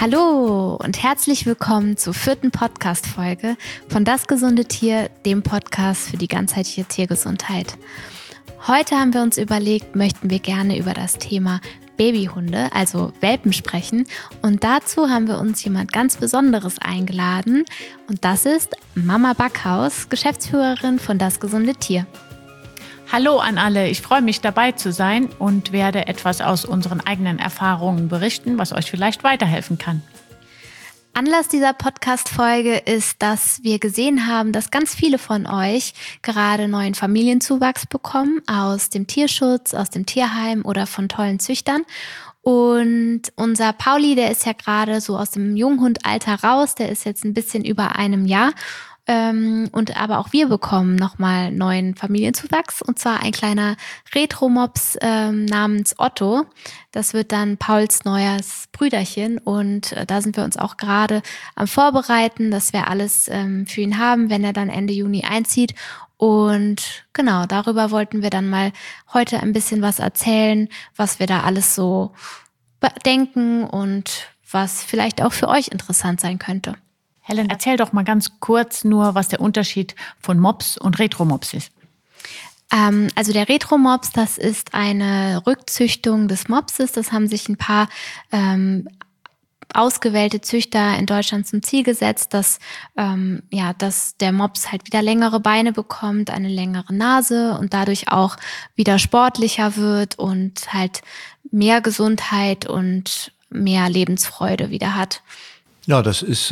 Hallo und herzlich willkommen zur 4. Podcast-Folge von Das gesunde Tier, dem Podcast für die ganzheitliche Tiergesundheit. Heute haben wir uns überlegt, möchten wir gerne über das Thema Babyhunde, also Welpen, sprechen. Und dazu haben wir uns jemand ganz Besonderes eingeladen. Und das ist Mama Backhaus, Geschäftsführerin von Das gesunde Tier. Hallo an alle, ich freue mich dabei zu sein und werde etwas aus unseren eigenen Erfahrungen berichten, was euch vielleicht weiterhelfen kann. Anlass dieser Podcast-Folge ist, dass wir gesehen haben, dass ganz viele von euch gerade neuen Familienzuwachs bekommen aus dem Tierschutz, aus dem Tierheim oder von tollen Züchtern. Und unser Pauli, der ist ja gerade so aus dem Junghundalter raus, der ist jetzt ein bisschen über einem Jahr. Und aber auch wir bekommen nochmal neuen Familienzuwachs, und zwar ein kleiner Retro-Mops namens Otto. Das wird dann Pauls neues Brüderchen, und da sind wir uns auch gerade am Vorbereiten, dass wir alles für ihn haben, wenn er dann Ende Juni einzieht. Und genau, darüber wollten wir dann mal heute ein bisschen was erzählen, was wir da alles so denken und was vielleicht auch für euch interessant sein könnte. Helen, erzähl doch mal ganz kurz nur, was der Unterschied von Mops und Retro-Mops ist. Also der Retro-Mops, das ist eine Rückzüchtung des Mopses. Das haben sich ein paar ausgewählte Züchter in Deutschland zum Ziel gesetzt, dass der Mops halt wieder längere Beine bekommt, eine längere Nase und dadurch auch wieder sportlicher wird und halt mehr Gesundheit und mehr Lebensfreude wieder hat. Ja, das ist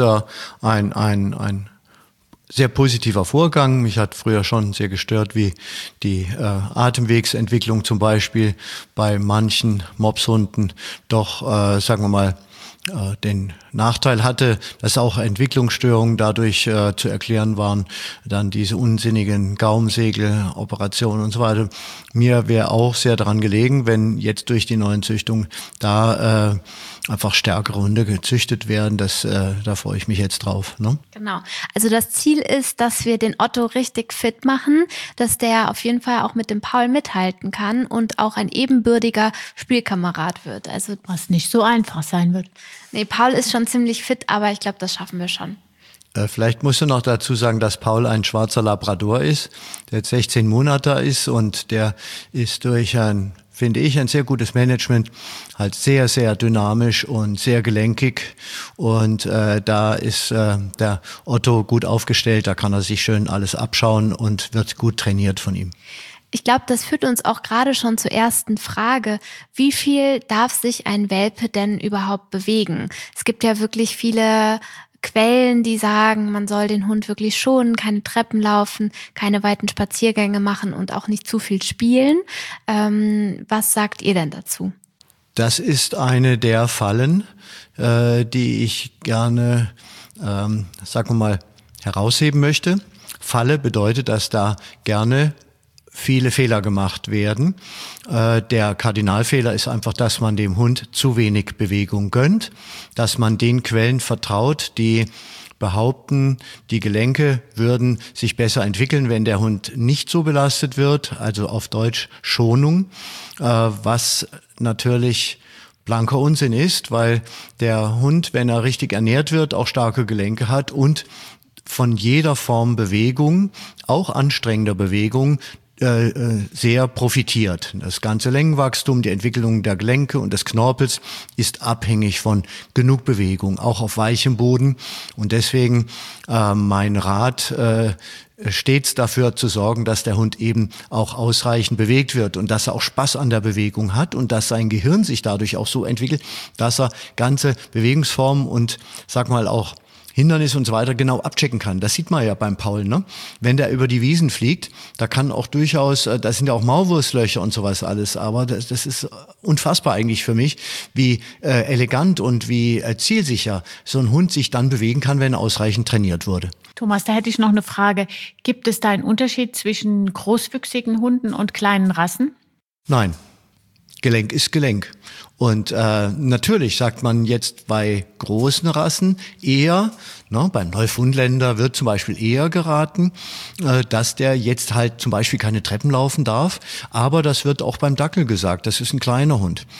ein sehr positiver Vorgang. Mich hat früher schon sehr gestört, wie die Atemwegsentwicklung zum Beispiel bei manchen Mopshunden doch, sagen wir mal, den Nachteil hatte, dass auch Entwicklungsstörungen dadurch zu erklären waren, dann diese unsinnigen Gaumensegeloperationen und so weiter. Mir wäre auch sehr daran gelegen, wenn jetzt durch die neuen Züchtungen da einfach stärkere Hunde gezüchtet werden. Da freue ich mich jetzt drauf. Ne? Genau. Also das Ziel ist, dass wir den Otto richtig fit machen, dass der auf jeden Fall auch mit dem Paul mithalten kann und auch ein ebenbürtiger Spielkamerad wird. Also was nicht so einfach sein wird. Nee, Paul ist schon ziemlich fit, aber ich glaube, das schaffen wir schon. Vielleicht musst du noch dazu sagen, dass Paul ein schwarzer Labrador ist, der jetzt 16 Monate ist, und der ist durch ein sehr gutes Management halt sehr, sehr dynamisch und sehr gelenkig, und da ist der Otto gut aufgestellt, da kann er sich schön alles abschauen und wird gut trainiert von ihm. Ich glaube, das führt uns auch gerade schon zur ersten Frage. Wie viel darf sich ein Welpe denn überhaupt bewegen? Es gibt ja wirklich viele Quellen, die sagen, man soll den Hund wirklich schonen, keine Treppen laufen, keine weiten Spaziergänge machen und auch nicht zu viel spielen. Was sagt ihr denn dazu? Das ist eine der Fallen, die ich gerne, sagen wir mal, herausheben möchte. Falle bedeutet, dass da gerne viele Fehler gemacht werden. Der Kardinalfehler ist einfach, dass man dem Hund zu wenig Bewegung gönnt, dass man den Quellen vertraut, die behaupten, die Gelenke würden sich besser entwickeln, wenn der Hund nicht so belastet wird, also auf Deutsch Schonung, was natürlich blanker Unsinn ist, weil der Hund, wenn er richtig ernährt wird, auch starke Gelenke hat und von jeder Form Bewegung, auch anstrengender Bewegung, sehr profitiert. Das ganze Längenwachstum, die Entwicklung der Gelenke und des Knorpels ist abhängig von genug Bewegung, auch auf weichem Boden. Und deswegen mein Rat, stets dafür zu sorgen, dass der Hund eben auch ausreichend bewegt wird und dass er auch Spaß an der Bewegung hat und dass sein Gehirn sich dadurch auch so entwickelt, dass er ganze Bewegungsformen und, sag mal, auch Hindernis und so weiter genau abchecken kann. Das sieht man ja beim Paul, ne? Wenn der über die Wiesen fliegt, da kann auch durchaus, da sind ja auch Maulwurfslöcher und sowas alles, aber das ist unfassbar eigentlich für mich, wie elegant und wie zielsicher so ein Hund sich dann bewegen kann, wenn er ausreichend trainiert wurde. Thomas, da hätte ich noch eine Frage. Gibt es da einen Unterschied zwischen großwüchsigen Hunden und kleinen Rassen? Nein. Gelenk ist Gelenk. Und natürlich sagt man jetzt bei großen Rassen eher, beim Neufundländer wird zum Beispiel eher geraten, dass der jetzt halt zum Beispiel keine Treppen laufen darf. Aber das wird auch beim Dackel gesagt, das ist ein kleiner Hund.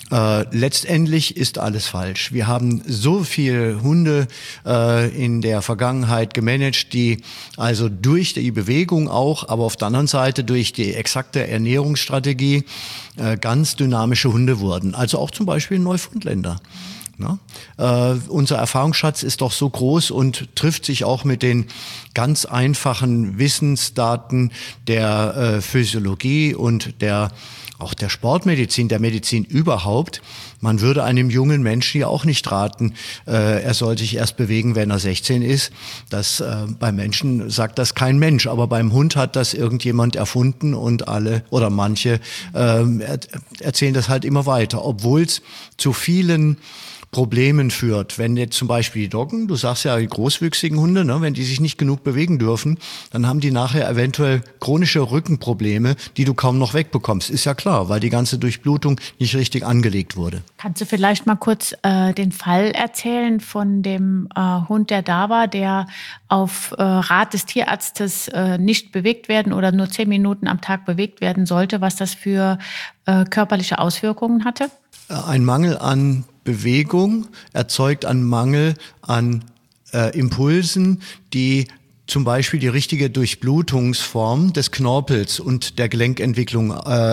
Letztendlich ist alles falsch. Wir haben so viele Hunde in der Vergangenheit gemanagt, die also durch die Bewegung auch, aber auf der anderen Seite durch die exakte Ernährungsstrategie ganz dynamische Hunde wurden. Also auch zum Beispiel Neufundländer. Na? Unser Erfahrungsschatz ist doch so groß und trifft sich auch mit den ganz einfachen Wissensdaten der Physiologie und auch der Sportmedizin, der Medizin überhaupt. Man würde einem jungen Menschen ja auch nicht raten, er soll sich erst bewegen, wenn er 16 ist. Das beim Menschen sagt das kein Mensch, aber beim Hund hat das irgendjemand erfunden und alle oder manche erzählen das halt immer weiter, obwohl es zu vielen Problemen führt. Wenn jetzt zum Beispiel die Doggen, du sagst ja, die großwüchsigen Hunde, ne, wenn die sich nicht genug bewegen dürfen, dann haben die nachher eventuell chronische Rückenprobleme, die du kaum noch wegbekommst. Ist ja klar, weil die ganze Durchblutung nicht richtig angelegt wurde. Kannst du vielleicht mal kurz den Fall erzählen von dem Hund, der da war, der auf Rat des Tierarztes nicht bewegt werden oder nur 10 Minuten am Tag bewegt werden sollte, was das für körperliche Auswirkungen hatte? Ein Mangel an Bewegung erzeugt einen Mangel an Impulsen, die zum Beispiel die richtige Durchblutungsform des Knorpels und der Gelenkentwicklung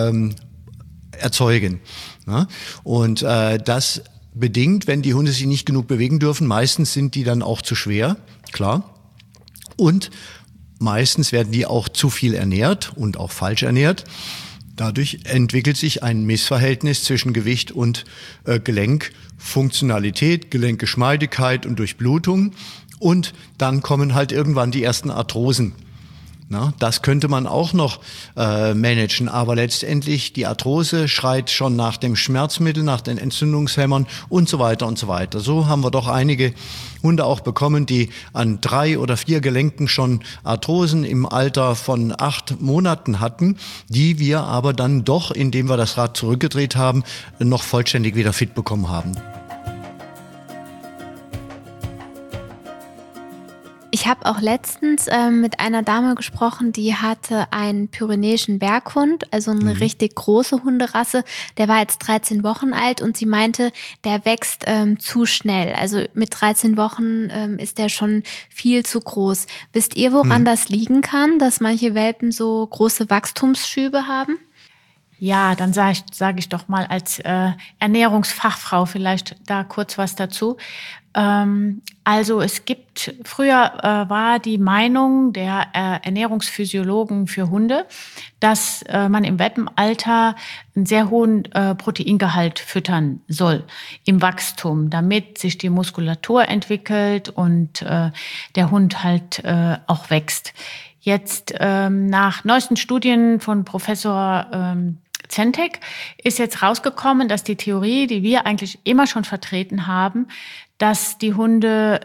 erzeugen. Ja? Und das bedingt, wenn die Hunde sich nicht genug bewegen dürfen, meistens sind die dann auch zu schwer, klar. Und meistens werden die auch zu viel ernährt und auch falsch ernährt. Dadurch entwickelt sich ein Missverhältnis zwischen Gewicht und Gelenkfunktionalität, Gelenkgeschmeidigkeit und Durchblutung. Und dann kommen halt irgendwann die ersten Arthrosen. Na, das könnte man auch noch managen, aber letztendlich die Arthrose schreit schon nach dem Schmerzmittel, nach den Entzündungshemmern und so weiter und so weiter. So haben wir doch einige Hunde auch bekommen, die an 3 oder 4 Gelenken schon Arthrosen im Alter von 8 Monaten hatten, die wir aber dann doch, indem wir das Rad zurückgedreht haben, noch vollständig wieder fit bekommen haben. Ich habe auch letztens mit einer Dame gesprochen, die hatte einen pyrenäischen Berghund, also eine richtig große Hunderasse. Der war jetzt 13 Wochen alt und sie meinte, der wächst zu schnell. Also mit 13 Wochen ist der schon viel zu groß. Wisst ihr, woran das liegen kann, dass manche Welpen so große Wachstumsschübe haben? Ja, dann sag ich doch mal als Ernährungsfachfrau vielleicht da kurz was dazu. Also früher war die Meinung der Ernährungsphysiologen für Hunde, dass man im Welpenalter einen sehr hohen Proteingehalt füttern soll im Wachstum, damit sich die Muskulatur entwickelt und der Hund halt auch wächst. Jetzt nach neuesten Studien von Professor Zentek ist jetzt rausgekommen, dass die Theorie, die wir eigentlich immer schon vertreten haben, dass die Hunde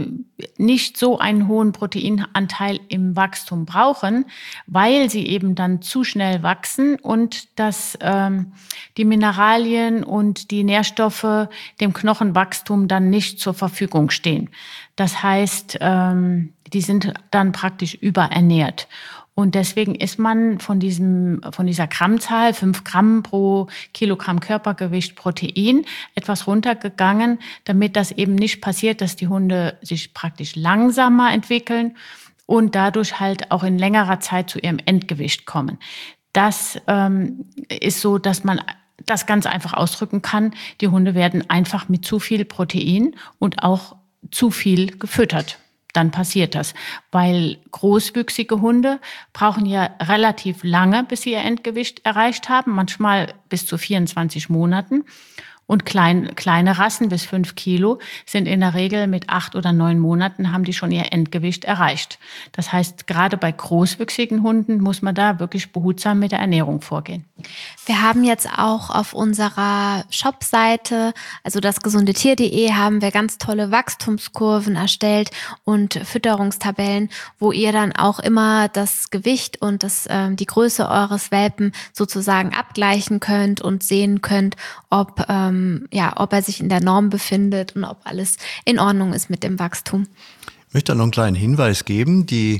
nicht so einen hohen Proteinanteil im Wachstum brauchen, weil sie eben dann zu schnell wachsen und dass die Mineralien und die Nährstoffe dem Knochenwachstum dann nicht zur Verfügung stehen. Das heißt, die sind dann praktisch überernährt. Und deswegen ist man von dieser Grammzahl, 5 Gramm pro Kilogramm Körpergewicht Protein, etwas runtergegangen, damit das eben nicht passiert, dass die Hunde sich praktisch langsamer entwickeln und dadurch halt auch in längerer Zeit zu ihrem Endgewicht kommen. Das ist so, dass man das ganz einfach ausdrücken kann. Die Hunde werden einfach mit zu viel Protein und auch zu viel gefüttert. Dann passiert das, weil großwüchsige Hunde brauchen ja relativ lange, bis sie ihr Endgewicht erreicht haben, manchmal bis zu 24 Monaten. Und kleine Rassen bis 5 Kilo sind in der Regel mit 8 oder 9 Monaten haben die schon ihr Endgewicht erreicht. Das heißt, gerade bei großwüchsigen Hunden muss man da wirklich behutsam mit der Ernährung vorgehen. Wir haben jetzt auch auf unserer Shopseite, also dasgesundetier.de, haben wir ganz tolle Wachstumskurven erstellt und Fütterungstabellen, wo ihr dann auch immer das Gewicht und die Größe eures Welpen sozusagen abgleichen könnt und sehen könnt, ob er sich in der Norm befindet und ob alles in Ordnung ist mit dem Wachstum. Ich möchte noch einen kleinen Hinweis geben, die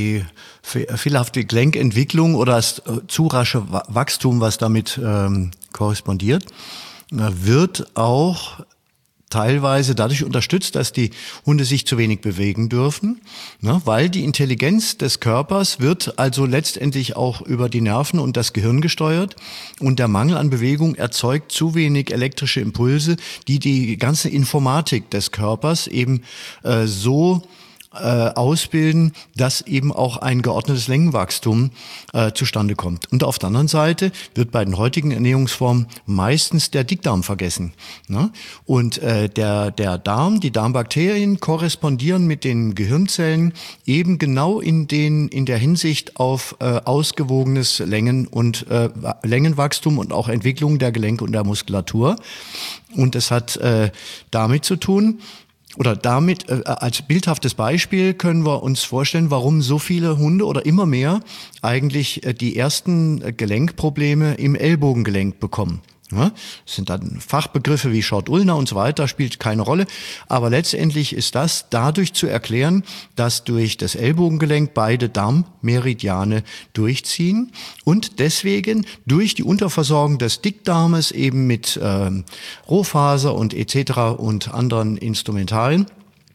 fehlerhafte Gelenkentwicklung oder das zu rasche Wachstum, was damit korrespondiert, wird auch teilweise dadurch unterstützt, dass die Hunde sich zu wenig bewegen dürfen, ne, weil die Intelligenz des Körpers wird also letztendlich auch über die Nerven und das Gehirn gesteuert und der Mangel an Bewegung erzeugt zu wenig elektrische Impulse, die die ganze Informatik des Körpers eben so ausbilden, dass eben auch ein geordnetes Längenwachstum zustande kommt. Und auf der anderen Seite wird bei den heutigen Ernährungsformen meistens der Dickdarm vergessen. Ne? Und der Darm, die Darmbakterien korrespondieren mit den Gehirnzellen eben genau in der Hinsicht auf ausgewogenes Längenwachstum und auch Entwicklung der Gelenke und der Muskulatur. Und es hat damit zu tun, oder damit als bildhaftes Beispiel können wir uns vorstellen, warum so viele Hunde oder immer mehr eigentlich die ersten Gelenkprobleme im Ellbogengelenk bekommen. Ja, das sind dann Fachbegriffe wie Short Ulnar und so weiter, spielt keine Rolle. Aber letztendlich ist das dadurch zu erklären, dass durch das Ellbogengelenk beide Darmmeridiane durchziehen und deswegen durch die Unterversorgung des Dickdarmes eben mit Rohfaser und etc. und anderen Instrumentarien,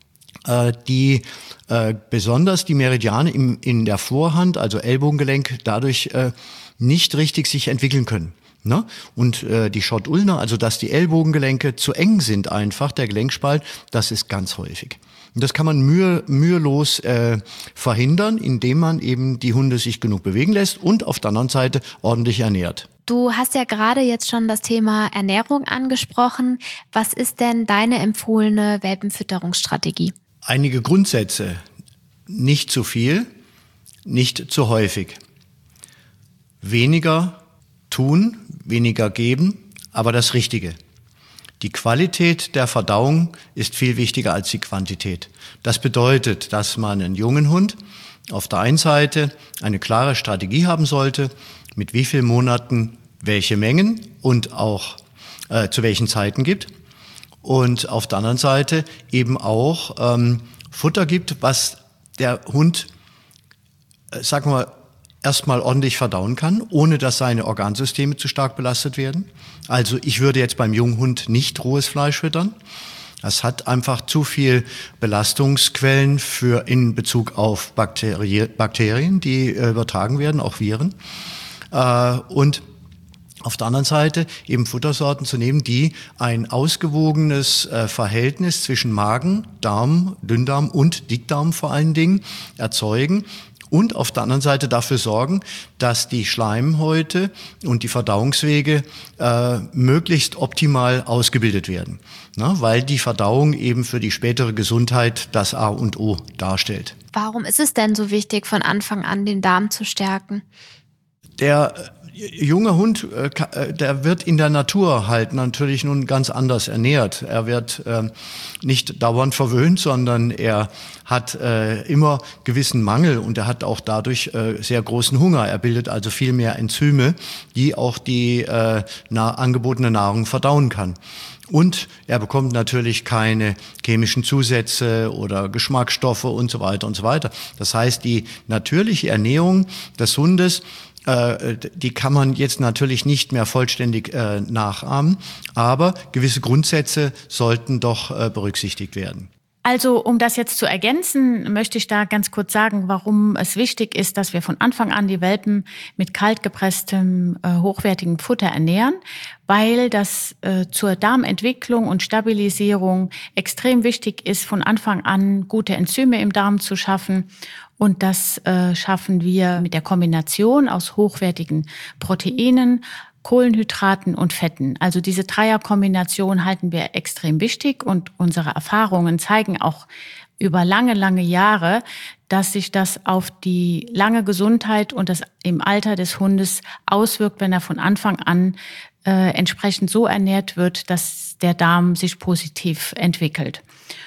die besonders die Meridiane in der Vorhand, also Ellbogengelenk, dadurch nicht richtig sich entwickeln können. Ne? Und die Short Ulnar, also dass die Ellbogengelenke zu eng sind einfach, der Gelenkspalt, das ist ganz häufig. Und das kann man mühelos verhindern, indem man eben die Hunde sich genug bewegen lässt und auf der anderen Seite ordentlich ernährt. Du hast ja gerade jetzt schon das Thema Ernährung angesprochen. Was ist denn deine empfohlene Welpenfütterungsstrategie? Einige Grundsätze. Nicht zu viel, nicht zu häufig. Weniger tun, weniger geben, aber das Richtige. Die Qualität der Verdauung ist viel wichtiger als die Quantität. Das bedeutet, dass man einen jungen Hund auf der einen Seite eine klare Strategie haben sollte, mit wie vielen Monaten welche Mengen und auch zu welchen Zeiten gibt. Und auf der anderen Seite eben auch Futter gibt, was der Hund, sagen wir mal, erstmal ordentlich verdauen kann, ohne dass seine Organsysteme zu stark belastet werden. Also ich würde jetzt beim jungen Hund nicht rohes Fleisch füttern. Das hat einfach zu viel Belastungsquellen in Bezug auf Bakterien, die übertragen werden, auch Viren. Und auf der anderen Seite eben Futtersorten zu nehmen, die ein ausgewogenes Verhältnis zwischen Magen, Darm, Dünndarm und Dickdarm vor allen Dingen erzeugen. Und auf der anderen Seite dafür sorgen, dass die Schleimhäute und die Verdauungswege möglichst optimal ausgebildet werden. Na, weil die Verdauung eben für die spätere Gesundheit das A und O darstellt. Warum ist es denn so wichtig, von Anfang an den Darm zu stärken? Der junge Hund, der wird in der Natur halt natürlich nun ganz anders ernährt. Er wird nicht dauernd verwöhnt, sondern er hat immer gewissen Mangel und er hat auch dadurch sehr großen Hunger. Er bildet also viel mehr Enzyme, die auch die angebotene Nahrung verdauen kann. Und er bekommt natürlich keine chemischen Zusätze oder Geschmacksstoffe und so weiter und so weiter. Das heißt, die natürliche Ernährung des Hundes, die kann man jetzt natürlich nicht mehr vollständig nachahmen, aber gewisse Grundsätze sollten doch berücksichtigt werden. Also, um das jetzt zu ergänzen, möchte ich da ganz kurz sagen, warum es wichtig ist, dass wir von Anfang an die Welpen mit kaltgepresstem, hochwertigem Futter ernähren, weil das zur Darmentwicklung und Stabilisierung extrem wichtig ist, von Anfang an gute Enzyme im Darm zu schaffen. Und das schaffen wir mit der Kombination aus hochwertigen Proteinen, Kohlenhydraten und Fetten. Also diese Dreierkombination halten wir extrem wichtig und unsere Erfahrungen zeigen auch über lange, lange Jahre, dass sich das auf die lange Gesundheit und das im Alter des Hundes auswirkt, wenn er von Anfang an entsprechend so ernährt wird, dass der Darm sich positiv entwickelt.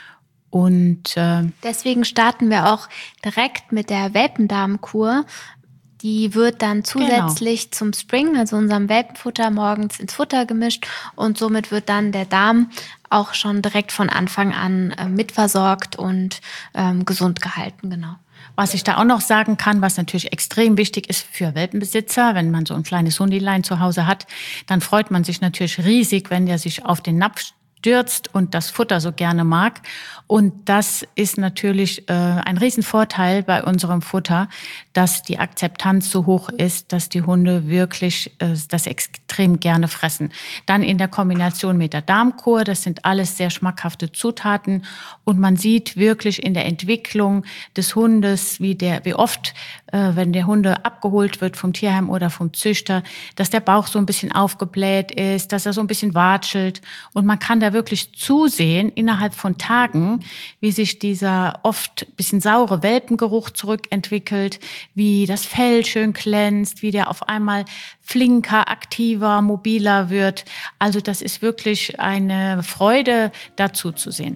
Und deswegen starten wir auch direkt mit der Welpendarmkur. Die wird dann zusätzlich zum Spring, also unserem Welpenfutter, morgens ins Futter gemischt und somit wird dann der Darm auch schon direkt von Anfang an mitversorgt und gesund gehalten, genau. Was ich da auch noch sagen kann, was natürlich extrem wichtig ist für Welpenbesitzer, wenn man so ein kleines Hundilein zu Hause hat, dann freut man sich natürlich riesig, wenn der sich auf den Napf stürzt und das Futter so gerne mag. Und das ist natürlich ein Riesenvorteil bei unserem Futter, dass die Akzeptanz so hoch ist, dass die Hunde wirklich das extrem gerne fressen. Dann in der Kombination mit der Darmkur, das sind alles sehr schmackhafte Zutaten. Und man sieht wirklich in der Entwicklung des Hundes, wie oft, wenn der Hunde abgeholt wird vom Tierheim oder vom Züchter, dass der Bauch so ein bisschen aufgebläht ist, dass er so ein bisschen watschelt. Und man kann da wirklich zusehen, innerhalb von Tagen, wie sich dieser oft ein bisschen saure Welpengeruch zurückentwickelt, wie das Fell schön glänzt, wie der auf einmal flinker, aktiver, mobiler wird. Also das ist wirklich eine Freude, dazu zu sehen.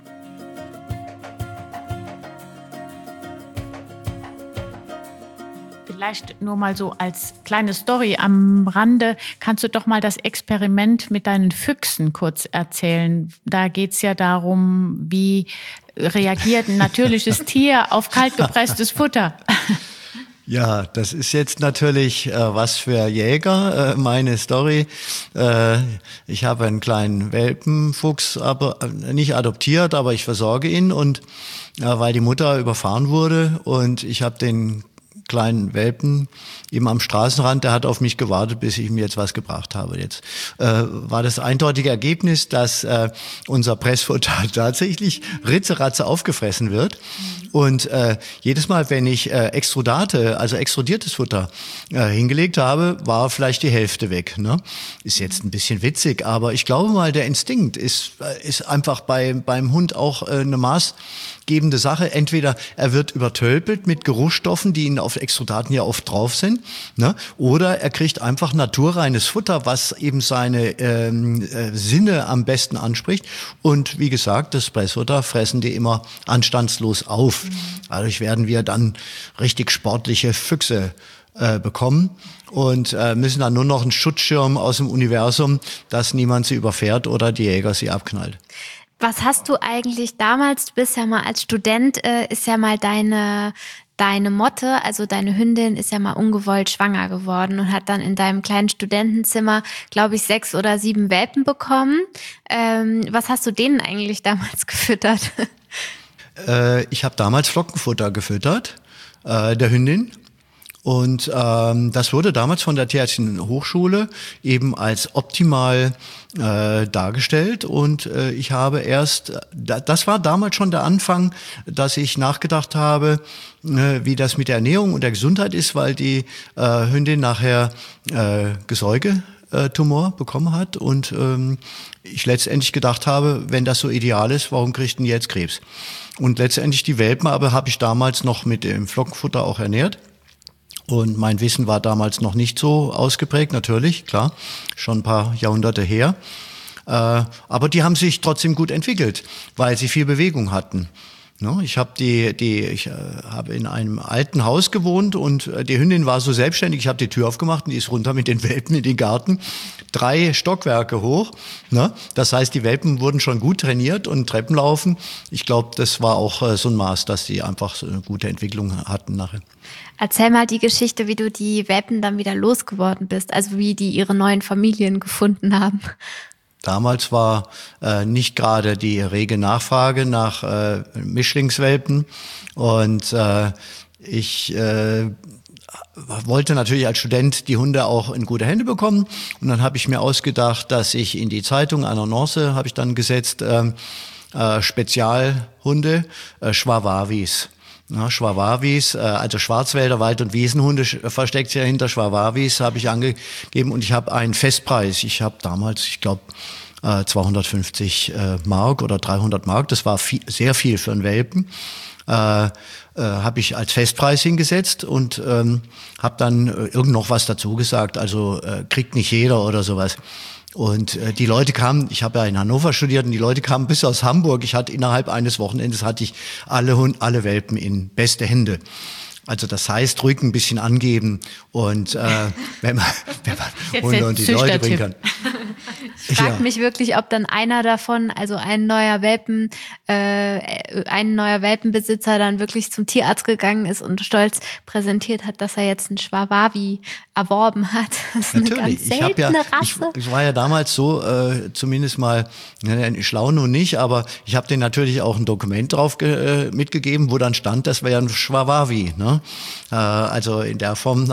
Vielleicht nur mal so als kleine Story am Rande, kannst du doch mal das Experiment mit deinen Füchsen kurz erzählen. Da geht's ja darum, wie reagiert ein natürliches Tier auf kaltgepresstes Futter. Ja, das ist jetzt natürlich was für Jäger, meine Story. Ich habe einen kleinen Welpenfuchs, aber nicht adoptiert, aber ich versorge ihn, und weil die Mutter überfahren wurde und ich habe den kleinen Welpen eben am Straßenrand, der hat auf mich gewartet, bis ich ihm jetzt was gebracht habe. Jetzt war das eindeutige Ergebnis, dass unser Pressfutter tatsächlich ritzeratze aufgefressen wird. Und jedes Mal, wenn ich Extrudate, also extrudiertes Futter hingelegt habe, war vielleicht die Hälfte weg. Ne? Ist jetzt ein bisschen witzig, aber ich glaube mal, der Instinkt ist einfach beim Hund auch eine maßgebende Sache. Entweder er wird übertölpelt mit Geruchsstoffen, die ihn auf Extrudaten ja oft drauf sind, ne? Oder er kriegt einfach naturreines Futter, was eben seine Sinne am besten anspricht. Und wie gesagt, das Pressfutter fressen die immer anstandslos auf. Dadurch werden wir dann richtig sportliche Füchse bekommen und müssen dann nur noch einen Schutzschirm aus dem Universum, dass niemand sie überfährt oder die Jäger sie abknallt. Was hast du eigentlich damals, du bist ja mal als Student, ist ja mal deine Motte, also deine Hündin, ist ja mal ungewollt schwanger geworden und hat dann in deinem kleinen Studentenzimmer, glaube ich, 6 oder 7 Welpen bekommen. Was hast du denen eigentlich damals gefüttert? Ich habe damals Flockenfutter gefüttert, der Hündin. Und das wurde damals von der Tierärztlichen Hochschule eben als optimal dargestellt. Und ich habe das war damals schon der Anfang, dass ich nachgedacht habe, wie das mit der Ernährung und der Gesundheit ist, weil die Hündin nachher Gesäugetumor bekommen hat. Und ich letztendlich gedacht habe, wenn das so ideal ist, warum kriegt denn jetzt Krebs? Und letztendlich die Welpen aber habe ich damals noch mit dem Flockenfutter auch ernährt. Und mein Wissen war damals noch nicht so ausgeprägt, natürlich, klar, schon ein paar Jahrhunderte her. Aber die haben sich trotzdem gut entwickelt, weil sie viel Bewegung hatten. Ich habe ich habe in einem alten Haus gewohnt und die Hündin war so selbstständig. Ich habe die Tür aufgemacht und die ist runter mit den Welpen in den Garten, 3 Stockwerke hoch. Das heißt, die Welpen wurden schon gut trainiert und Treppenlaufen. Ich glaube, das war auch so ein Maß, dass sie einfach so eine gute Entwicklung hatten nachher. Erzähl mal die Geschichte, wie du die Welpen dann wieder losgeworden bist, also wie die ihre neuen Familien gefunden haben. Damals war nicht gerade die rege Nachfrage nach Mischlingswelpen und ich wollte natürlich als Student die Hunde auch in gute Hände bekommen und dann habe ich mir ausgedacht, dass ich in die Zeitung, eine Annonce habe ich dann gesetzt, Spezialhunde, Schwawawis. Schwawawis, also Schwarzwälder Wald- und Wiesenhunde versteckt sich ja hinter Schwawawis, habe ich angegeben und ich habe einen Festpreis. Ich habe damals, ich glaube, 250 Mark oder 300 Mark, das war sehr viel für einen Welpen, habe ich als Festpreis hingesetzt und habe dann irgend noch was dazu gesagt, also kriegt nicht jeder oder sowas. Und die Leute kamen, ich habe ja in Hannover studiert und die Leute kamen bis aus Hamburg. Ich hatte innerhalb eines Wochenendes alle Welpen in beste Hände. Also das heißt, ruhig ein bisschen angeben und wenn man Hunde und die Leute bringen kann. Ich frage mich wirklich, ob dann einer davon, also ein neuer Welpenbesitzer dann wirklich zum Tierarzt gegangen ist und stolz präsentiert hat, dass er jetzt einen Schwawawi erworben hat. Das ist Natürlich. eine ganz seltene Rasse. Ich war ja damals so, zumindest mal, schlau nun nicht, aber ich habe denen natürlich auch ein Dokument drauf mitgegeben, wo dann stand, das wäre ein Schwawawi. Ne? Also in der Form.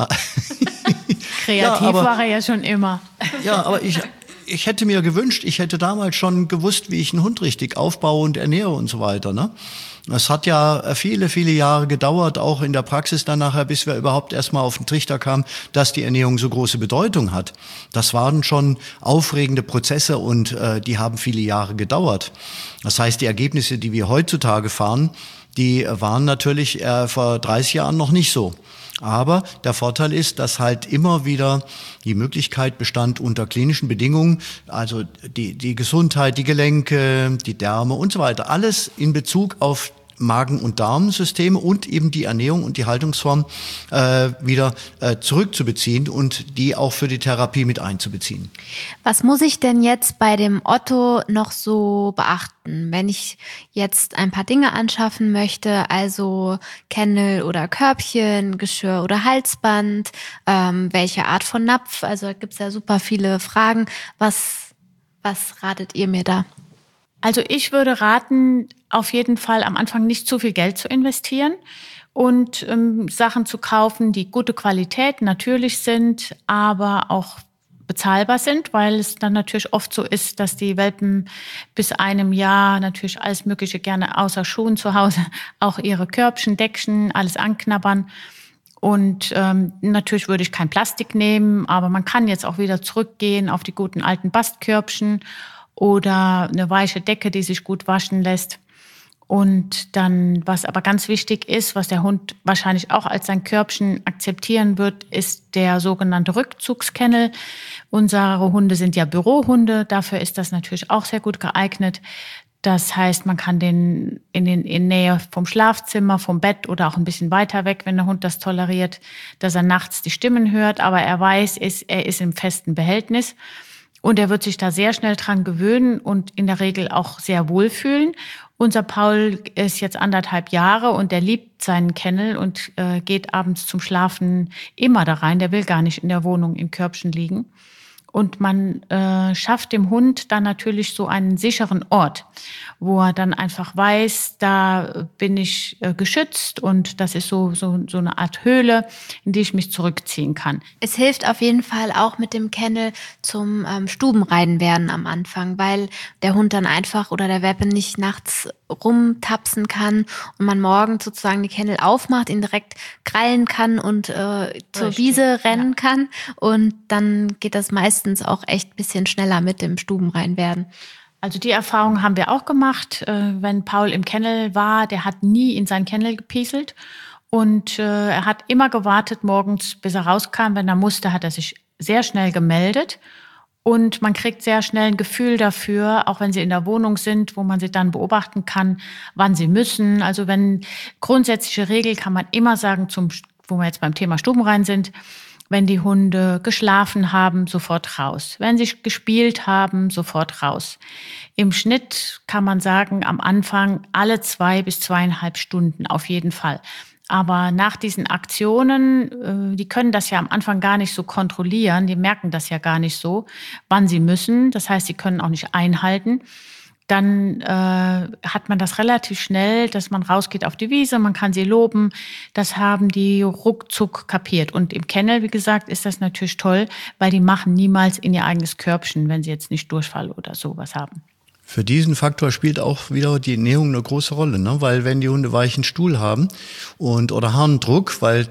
Kreativ war er ja schon immer. Ja, aber ich hätte mir gewünscht, ich hätte damals schon gewusst, wie ich einen Hund richtig aufbaue und ernähre und so weiter. Ne? Es hat ja viele, viele Jahre gedauert, auch in der Praxis dann nachher, bis wir überhaupt erstmal auf den Trichter kamen, dass die Ernährung so große Bedeutung hat. Das waren schon aufregende Prozesse und die haben viele Jahre gedauert. Das heißt, die Ergebnisse, die wir heutzutage fahren, die waren natürlich vor 30 Jahren noch nicht so. Aber der Vorteil ist, dass halt immer wieder die Möglichkeit bestand, unter klinischen Bedingungen, also die Gesundheit, die Gelenke, die Därme und so weiter, alles in Bezug auf Magen- und Darmsysteme und eben die Ernährung und die Haltungsform wieder zurückzubeziehen und die auch für die Therapie mit einzubeziehen. Was muss ich denn jetzt bei dem Otto noch so beachten, wenn ich jetzt ein paar Dinge anschaffen möchte, also Kennel oder Körbchen, Geschirr oder Halsband, welche Art von Napf, also da gibt es ja super viele Fragen. Was ratet ihr mir da? Also ich würde raten, auf jeden Fall am Anfang nicht zu viel Geld zu investieren und Sachen zu kaufen, die gute Qualität natürlich sind, aber auch bezahlbar sind, weil es dann natürlich oft so ist, dass die Welpen bis einem Jahr natürlich alles Mögliche gerne außer Schuhen zu Hause auch ihre Körbchen, Deckchen, alles anknabbern. Und natürlich würde ich kein Plastik nehmen, aber man kann jetzt auch wieder zurückgehen auf die guten alten Bastkörbchen oder eine weiche Decke, die sich gut waschen lässt. Und dann, was aber ganz wichtig ist, was der Hund wahrscheinlich auch als sein Körbchen akzeptieren wird, ist der sogenannte Rückzugskennel. Unsere Hunde sind ja Bürohunde, dafür ist das natürlich auch sehr gut geeignet. Das heißt, man kann den in Nähe vom Schlafzimmer, vom Bett oder auch ein bisschen weiter weg, wenn der Hund das toleriert, dass er nachts die Stimmen hört, aber er weiß, er ist im festen Behältnis. Und er wird sich da sehr schnell dran gewöhnen und in der Regel auch sehr wohlfühlen. Unser Paul ist jetzt 1,5 Jahre und der liebt seinen Kennel und geht abends zum Schlafen immer da rein. Der will gar nicht in der Wohnung im Körbchen liegen. Und man schafft dem Hund dann natürlich so einen sicheren Ort, wo er dann einfach weiß, da bin ich geschützt und das ist so eine Art Höhle, in die ich mich zurückziehen kann. Es hilft auf jeden Fall auch mit dem Kennel zum Stubenreinwerden am Anfang, weil der Hund dann einfach oder der Welpe nicht nachts rumtapsen kann und man morgens sozusagen die Kennel aufmacht, ihn direkt krallen kann und zur Wiese rennen kann und dann geht das meistens auch echt ein bisschen schneller mit dem Stubenreinwerden. Also die Erfahrung haben wir auch gemacht, wenn Paul im Kennel war, der hat nie in sein Kennel gepieselt und er hat immer gewartet morgens, bis er rauskam. Wenn er musste, hat er sich sehr schnell gemeldet und man kriegt sehr schnell ein Gefühl dafür, auch wenn sie in der Wohnung sind, wo man sie dann beobachten kann, wann sie müssen. Also grundsätzliche Regel kann man immer sagen, wo wir jetzt beim Thema Stubenrein sind, wenn die Hunde geschlafen haben, sofort raus. Wenn sie gespielt haben, sofort raus. Im Schnitt kann man sagen, am Anfang alle 2 bis 2,5 Stunden auf jeden Fall. Aber nach diesen Aktionen, die können das ja am Anfang gar nicht so kontrollieren, die merken das ja gar nicht so, wann sie müssen. Das heißt, sie können auch nicht einhalten. Dann hat man das relativ schnell, dass man rausgeht auf die Wiese, man kann sie loben. Das haben die ruckzuck kapiert. Und im Kennel, wie gesagt, ist das natürlich toll, weil die machen niemals in ihr eigenes Körbchen, wenn sie jetzt nicht Durchfall oder sowas haben. Für diesen Faktor spielt auch wieder die Ernährung eine große Rolle, ne? Weil wenn die Hunde weichen Stuhl haben oder Harndruck, weil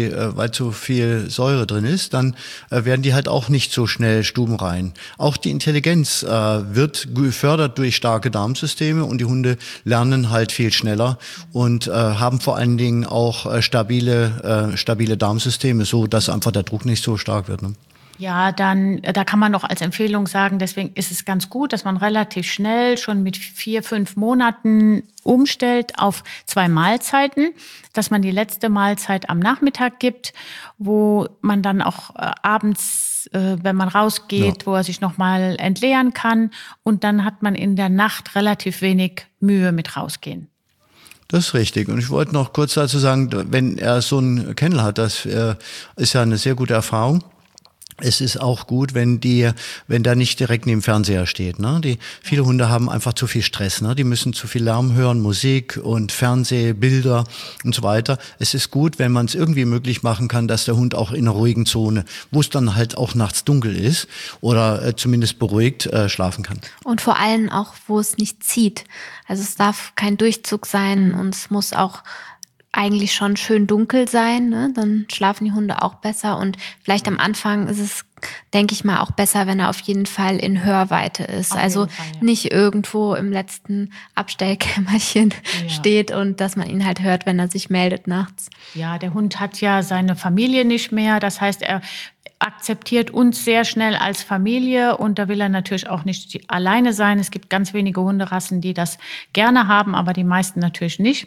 zu viel Säure drin ist, dann werden die halt auch nicht so schnell stubenrein. Auch die Intelligenz wird gefördert durch starke Darmsysteme und die Hunde lernen halt viel schneller und haben vor allen Dingen auch stabile Darmsysteme, so dass einfach der Druck nicht so stark wird, ne? Ja, dann, da kann man noch als Empfehlung sagen, deswegen ist es ganz gut, dass man relativ schnell schon mit 4, 5 Monaten umstellt auf 2 Mahlzeiten, dass man die letzte Mahlzeit am Nachmittag gibt, wo man dann auch abends, wenn man rausgeht, wo er sich nochmal entleeren kann, und dann hat man in der Nacht relativ wenig Mühe mit rausgehen. Das ist richtig. Und ich wollte noch kurz dazu sagen, wenn er so einen Kennel hat, das ist ja eine sehr gute Erfahrung. Es ist auch gut, wenn der nicht direkt neben dem Fernseher steht. Ne? Viele Hunde haben einfach zu viel Stress. Ne? Die müssen zu viel Lärm hören, Musik und Fernsehbilder und so weiter. Es ist gut, wenn man es irgendwie möglich machen kann, dass der Hund auch in einer ruhigen Zone, wo es dann halt auch nachts dunkel ist oder zumindest beruhigt schlafen kann. Und vor allem auch, wo es nicht zieht. Also es darf kein Durchzug sein und es muss auch eigentlich schon schön dunkel sein, ne? Dann schlafen die Hunde auch besser, und vielleicht am Anfang ist es, denke ich mal, auch besser, wenn er auf jeden Fall in Hörweite ist. Also nicht irgendwo im letzten Abstellkämmerchen steht und dass man ihn halt hört, wenn er sich meldet nachts. Ja, der Hund hat ja seine Familie nicht mehr. Das heißt, er akzeptiert uns sehr schnell als Familie, und da will er natürlich auch nicht alleine sein. Es gibt ganz wenige Hunderassen, die das gerne haben, aber die meisten natürlich nicht.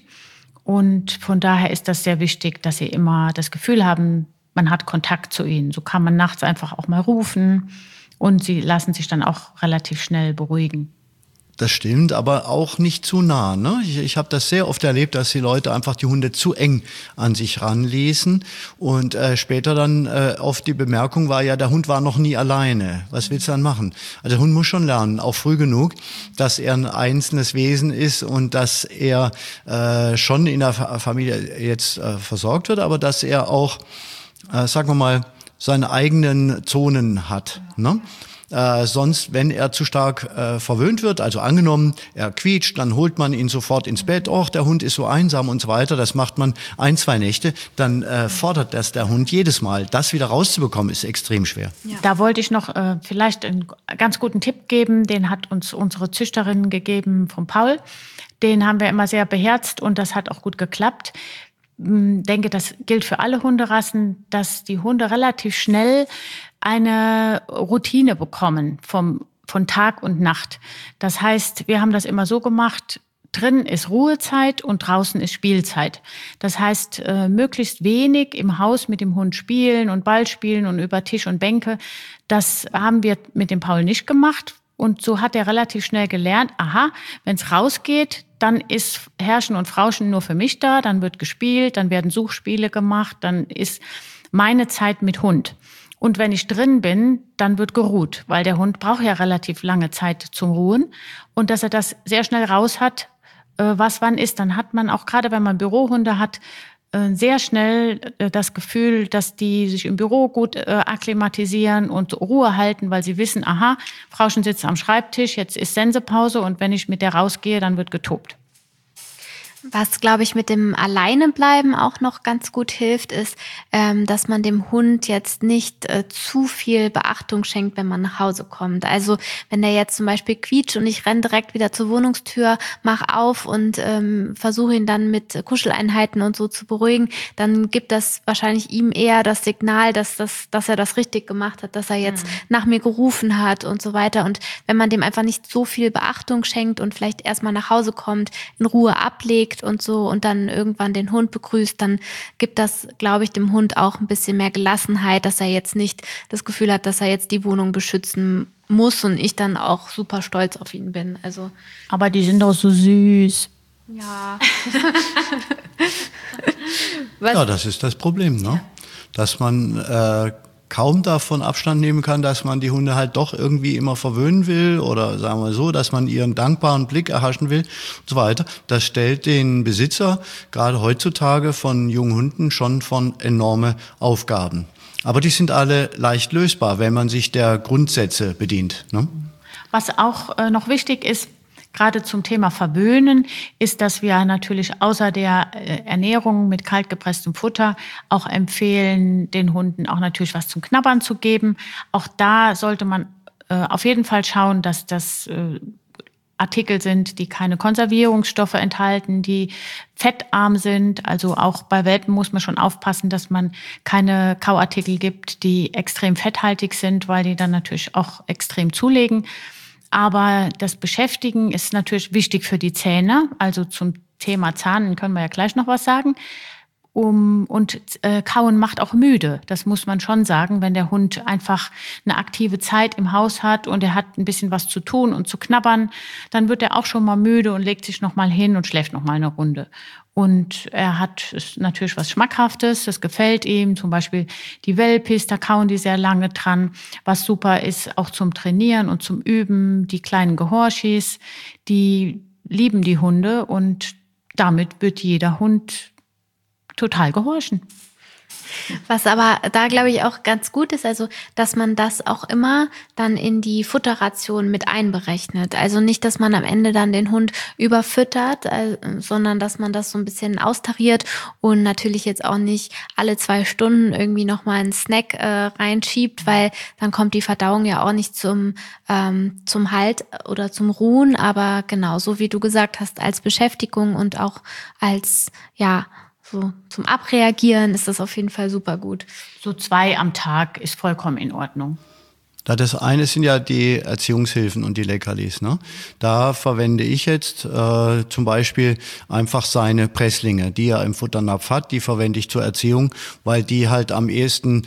Und von daher ist das sehr wichtig, dass sie immer das Gefühl haben, man hat Kontakt zu ihnen. So kann man nachts einfach auch mal rufen, und sie lassen sich dann auch relativ schnell beruhigen. Das stimmt, aber auch nicht zu nah. Ne? Ich habe das sehr oft erlebt, dass die Leute einfach die Hunde zu eng an sich ranließen. Und später dann oft die Bemerkung war, ja, der Hund war noch nie alleine. Was willst du dann machen? Also der Hund muss schon lernen, auch früh genug, dass er ein einzelnes Wesen ist und dass er schon in der Familie jetzt versorgt wird, aber dass er auch, sagen wir mal, seine eigenen Zonen hat. Ne? Sonst, wenn er zu stark verwöhnt wird, also angenommen, er quietscht, dann holt man ihn sofort ins Bett, der Hund ist so einsam und so weiter, das macht man 1, 2 Nächte, dann fordert das der Hund jedes Mal. Das wieder rauszubekommen, ist extrem schwer. Ja. Da wollte ich noch vielleicht einen ganz guten Tipp geben, den hat uns unsere Züchterin gegeben von Paul. Den haben wir immer sehr beherzt, und das hat auch gut geklappt. Ich denke, das gilt für alle Hunderassen, dass die Hunde relativ schnell eine Routine bekommen von Tag und Nacht. Das heißt, wir haben das immer so gemacht, drin ist Ruhezeit und draußen ist Spielzeit. Das heißt, möglichst wenig im Haus mit dem Hund spielen und Ball spielen und über Tisch und Bänke. Das haben wir mit dem Paul nicht gemacht. Und so hat er relativ schnell gelernt, aha, wenn es rausgeht, dann ist Herrschen und Frauschen nur für mich da, dann wird gespielt, dann werden Suchspiele gemacht, dann ist meine Zeit mit Hund. Und wenn ich drin bin, dann wird geruht, weil der Hund braucht ja relativ lange Zeit zum Ruhen. Und dass er das sehr schnell raus hat, was wann ist, dann hat man auch, gerade wenn man Bürohunde hat, sehr schnell das Gefühl, dass die sich im Büro gut akklimatisieren und Ruhe halten, weil sie wissen, aha, Frauchen sitzt am Schreibtisch, jetzt ist Sensepause, und wenn ich mit der rausgehe, dann wird getobt. Was, glaube ich, mit dem Alleinebleiben auch noch ganz gut hilft, ist, dass man dem Hund jetzt nicht zu viel Beachtung schenkt, wenn man nach Hause kommt. Also wenn der jetzt zum Beispiel quietscht und ich renne direkt wieder zur Wohnungstür, mach auf und versuche ihn dann mit Kuscheleinheiten und so zu beruhigen, dann gibt das wahrscheinlich ihm eher das Signal, dass er das richtig gemacht hat, dass er jetzt nach mir gerufen hat und so weiter. Und wenn man dem einfach nicht so viel Beachtung schenkt und vielleicht erstmal nach Hause kommt, in Ruhe ablegt und so und dann irgendwann den Hund begrüßt, dann gibt das, glaube ich, dem Hund auch ein bisschen mehr Gelassenheit, dass er jetzt nicht das Gefühl hat, dass er jetzt die Wohnung beschützen muss und ich dann auch super stolz auf ihn bin. Also, aber die sind doch so süß. Ja. Ja, das ist das Problem, ne? Dass man kaum davon Abstand nehmen kann, dass man die Hunde halt doch irgendwie immer verwöhnen will oder sagen wir so, dass man ihren dankbaren Blick erhaschen will und so weiter. Das stellt den Besitzer gerade heutzutage von jungen Hunden schon von enorme Aufgaben. Aber die sind alle leicht lösbar, wenn man sich der Grundsätze bedient, ne? Was auch noch wichtig ist, gerade zum Thema Verwöhnen, ist, dass wir natürlich außer der Ernährung mit kaltgepresstem Futter auch empfehlen, den Hunden auch natürlich was zum Knabbern zu geben. Auch da sollte man auf jeden Fall schauen, dass das Artikel sind, die keine Konservierungsstoffe enthalten, die fettarm sind. Also auch bei Welpen muss man schon aufpassen, dass man keine Kauartikel gibt, die extrem fetthaltig sind, weil die dann natürlich auch extrem zulegen. Aber das Beschäftigen ist natürlich wichtig für die Zähne. Also zum Thema Zahn können wir ja gleich noch was sagen. Kauen macht auch müde. Das muss man schon sagen, wenn der Hund einfach eine aktive Zeit im Haus hat und er hat ein bisschen was zu tun und zu knabbern, dann wird er auch schon mal müde und legt sich noch mal hin und schläft noch mal eine Runde. Und er hat natürlich was Schmackhaftes, das gefällt ihm. Zum Beispiel die Welpis, da kauen die sehr lange dran. Was super ist, auch zum Trainieren und zum Üben. Die kleinen Gehorchis, die lieben die Hunde und damit wird jeder Hund total gehorchen. Was aber da, glaube ich, auch ganz gut ist, also dass man das auch immer dann in die Futterration mit einberechnet. Also nicht, dass man am Ende dann den Hund überfüttert, sondern dass man das so ein bisschen austariert und natürlich jetzt auch nicht alle 2 Stunden irgendwie nochmal einen Snack reinschiebt, weil dann kommt die Verdauung ja auch nicht zum Halt oder zum Ruhen. Aber genau, so wie du gesagt hast, als Beschäftigung und auch als, so zum Abreagieren ist das auf jeden Fall super gut. So 2 am Tag ist vollkommen in Ordnung. Das eine sind ja die Erziehungshilfen und die Leckerlis. Ne? Da verwende ich jetzt zum Beispiel einfach seine Presslinge, die er im Futternapf hat. Die verwende ich zur Erziehung, weil die halt am ehesten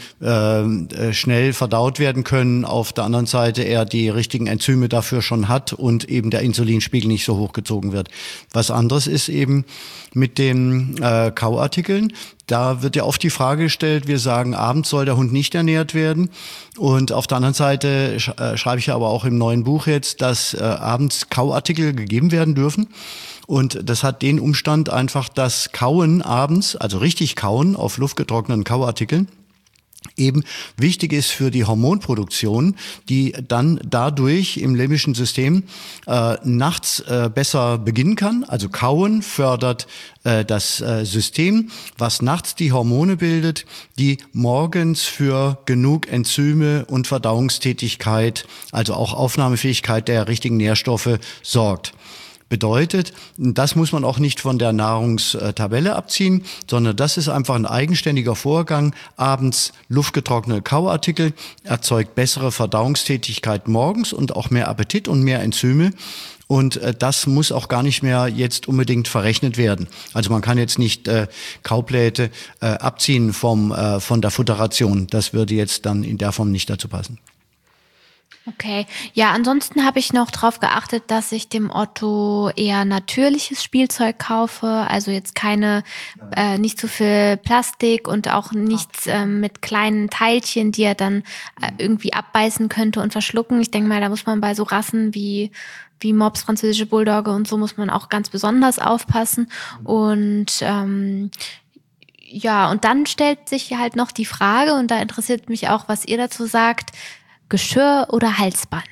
schnell verdaut werden können. Auf der anderen Seite er die richtigen Enzyme dafür schon hat und eben der Insulinspiegel nicht so hochgezogen wird. Was anderes ist eben mit den Kauartikeln. Da wird ja oft die Frage gestellt, wir sagen, abends soll der Hund nicht ernährt werden. Und auf der anderen Seite schreibe ich ja aber auch im neuen Buch jetzt, dass abends Kauartikel gegeben werden dürfen. Und das hat den Umstand einfach, dass Kauen abends, also richtig Kauen auf luftgetrockneten Kauartikeln, eben wichtig ist für die Hormonproduktion, die dann dadurch im limbischen System nachts besser beginnen kann. Also Kauen fördert das System, was nachts die Hormone bildet, die morgens für genug Enzyme und Verdauungstätigkeit, also auch Aufnahmefähigkeit der richtigen Nährstoffe sorgt. Bedeutet, das muss man auch nicht von der Nahrungstabelle abziehen, sondern das ist einfach ein eigenständiger Vorgang. Abends luftgetrocknete Kauartikel erzeugt bessere Verdauungstätigkeit morgens und auch mehr Appetit und mehr Enzyme. Und das muss auch gar nicht mehr jetzt unbedingt verrechnet werden. Also man kann jetzt nicht Kaupläte abziehen von der Futteration. Das würde jetzt dann in der Form nicht dazu passen. Okay, ja, ansonsten habe ich noch darauf geachtet, dass ich dem Otto eher natürliches Spielzeug kaufe, also jetzt nicht zu viel Plastik und auch nichts mit kleinen Teilchen, die er dann irgendwie abbeißen könnte und verschlucken. Ich denke mal, da muss man bei so Rassen wie Mops, französische Bulldogge und so muss man auch ganz besonders aufpassen und und dann stellt sich halt noch die Frage, und da interessiert mich auch, was ihr dazu sagt: Geschirr oder Halsband?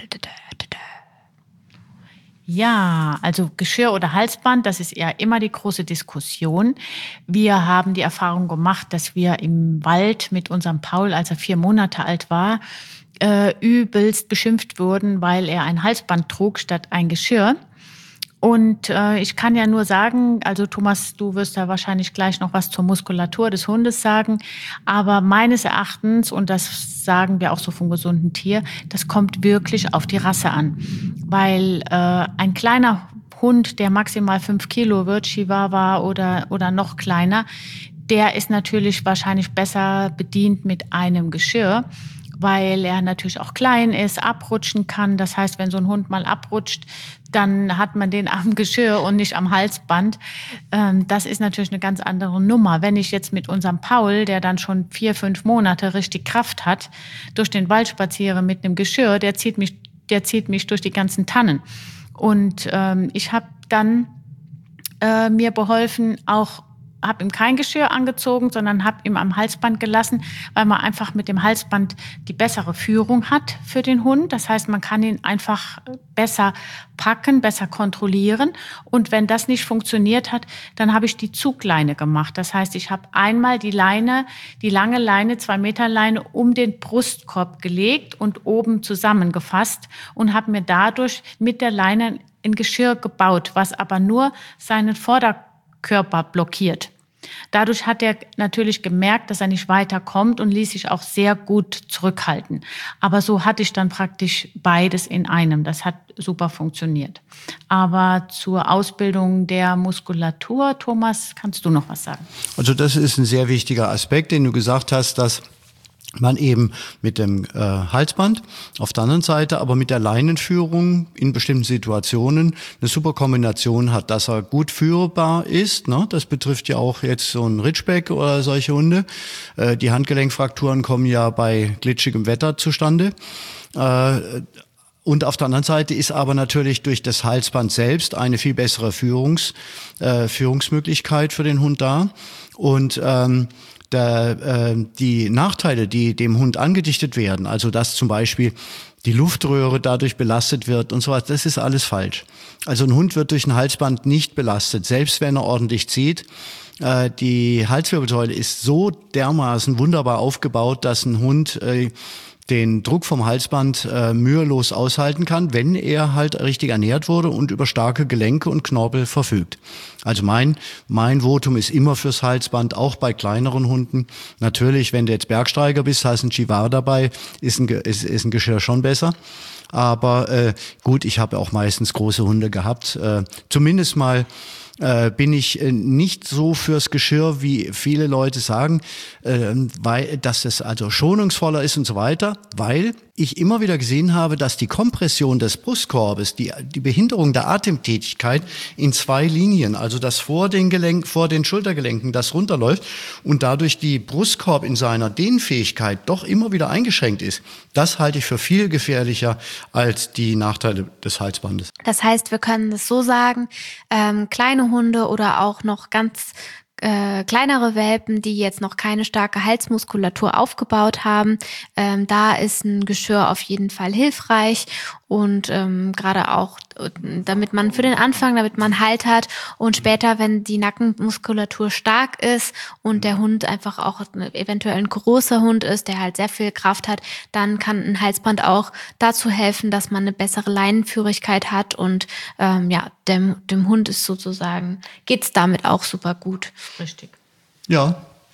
Ja, also Geschirr oder Halsband, das ist ja immer die große Diskussion. Wir haben die Erfahrung gemacht, dass wir im Wald mit unserem Paul, als er 4 Monate alt war, übelst beschimpft wurden, weil er ein Halsband trug statt ein Geschirr. Und ich kann ja nur sagen, also Thomas, du wirst ja wahrscheinlich gleich noch was zur Muskulatur des Hundes sagen, aber meines Erachtens, und das sagen wir auch so vom gesunden Tier, das kommt wirklich auf die Rasse an. Weil ein kleiner Hund, der maximal 5 Kilo wird, Chihuahua oder noch kleiner, der ist natürlich wahrscheinlich besser bedient mit einem Geschirr, weil er natürlich auch klein ist, abrutschen kann. Das heißt, wenn so ein Hund mal abrutscht, dann hat man den am Geschirr und nicht am Halsband. Das ist natürlich eine ganz andere Nummer. Wenn ich jetzt mit unserem Paul, der dann schon 4, 5 Monate richtig Kraft hat, durch den Wald spaziere mit einem Geschirr, der zieht mich durch die ganzen Tannen. Und ich habe dann mir beholfen, auch habe ihm kein Geschirr angezogen, sondern habe ihm am Halsband gelassen, weil man einfach mit dem Halsband die bessere Führung hat für den Hund. Das heißt, man kann ihn einfach besser packen, besser kontrollieren. Und wenn das nicht funktioniert hat, dann habe ich die Zugleine gemacht. Das heißt, ich habe einmal die lange Leine, 2-Meter-Leine um den Brustkorb gelegt und oben zusammengefasst und habe mir dadurch mit der Leine ein Geschirr gebaut, was aber nur seinen Vorderkörper blockiert. Dadurch hat er natürlich gemerkt, dass er nicht weiterkommt und ließ sich auch sehr gut zurückhalten. Aber so hatte ich dann praktisch beides in einem. Das hat super funktioniert. Aber zur Ausbildung der Muskulatur, Thomas, kannst du noch was sagen? Also das ist ein sehr wichtiger Aspekt, den du gesagt hast, dass man eben mit dem Halsband auf der anderen Seite, aber mit der Leinenführung in bestimmten Situationen eine super Kombination hat, dass er gut führbar ist. Ne? Das betrifft ja auch jetzt so einen Ridgeback oder solche Hunde. Die Handgelenkfrakturen kommen ja bei glitschigem Wetter zustande. Und auf der anderen Seite ist aber natürlich durch das Halsband selbst eine viel bessere Führungsmöglichkeit für den Hund da. Und die Nachteile, die dem Hund angedichtet werden, also dass zum Beispiel die Luftröhre dadurch belastet wird und so was, das ist alles falsch. Also ein Hund wird durch ein Halsband nicht belastet, selbst wenn er ordentlich zieht. Die Halswirbelsäule ist so dermaßen wunderbar aufgebaut, dass ein Hund den Druck vom Halsband mühelos aushalten kann, wenn er halt richtig ernährt wurde und über starke Gelenke und Knorpel verfügt. Also mein Votum ist immer fürs Halsband, auch bei kleineren Hunden. Natürlich, wenn du jetzt Bergsteiger bist, hast ein Chihuahua dabei, ist ein Geschirr schon besser. Aber gut, ich habe auch meistens große Hunde gehabt. Zumindest mal bin ich nicht so fürs Geschirr, wie viele Leute sagen, weil dass es also schonungsvoller ist und so weiter, weil ich immer wieder gesehen habe, dass die Kompression des Brustkorbes, die Behinderung der Atemtätigkeit in 2 Linien, also das vor den Schultergelenken, das runterläuft und dadurch die Brustkorb in seiner Dehnfähigkeit doch immer wieder eingeschränkt ist. Das halte ich für viel gefährlicher als die Nachteile des Halsbandes. Das heißt, wir können das so sagen, kleine Hunde oder auch noch ganz kleinere Welpen, die jetzt noch keine starke Halsmuskulatur aufgebaut haben, da ist ein Geschirr auf jeden Fall hilfreich und gerade auch, damit man für den Anfang, damit man Halt hat und später, wenn die Nackenmuskulatur stark ist und der Hund einfach auch eventuell ein großer Hund ist, der halt sehr viel Kraft hat, dann kann ein Halsband auch dazu helfen, dass man eine bessere Leinenführigkeit hat und dem Hund ist sozusagen, geht's damit auch super gut. Richtig. Ja.